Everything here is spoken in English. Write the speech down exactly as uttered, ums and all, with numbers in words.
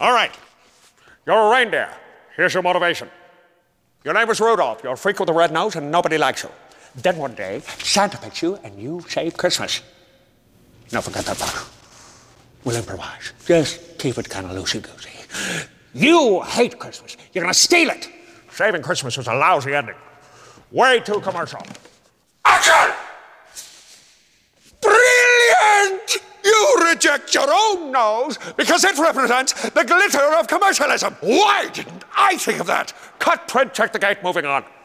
All right. You're a reindeer. Here's your motivation. Your name was Rudolph. You're a freak with a red nose and nobody likes you. Then one day, Santa picks you and you save Christmas. Now forget that part. We'll improvise. Just keep it kind of loosey-goosey. You hate Christmas. You're going to steal it. Saving Christmas was a lousy ending. Way too commercial. Action! Brilliant! You reject your own nose because it represents the glitter of commercialism. Why didn't I think of that? Cut, print, check the gate, moving on.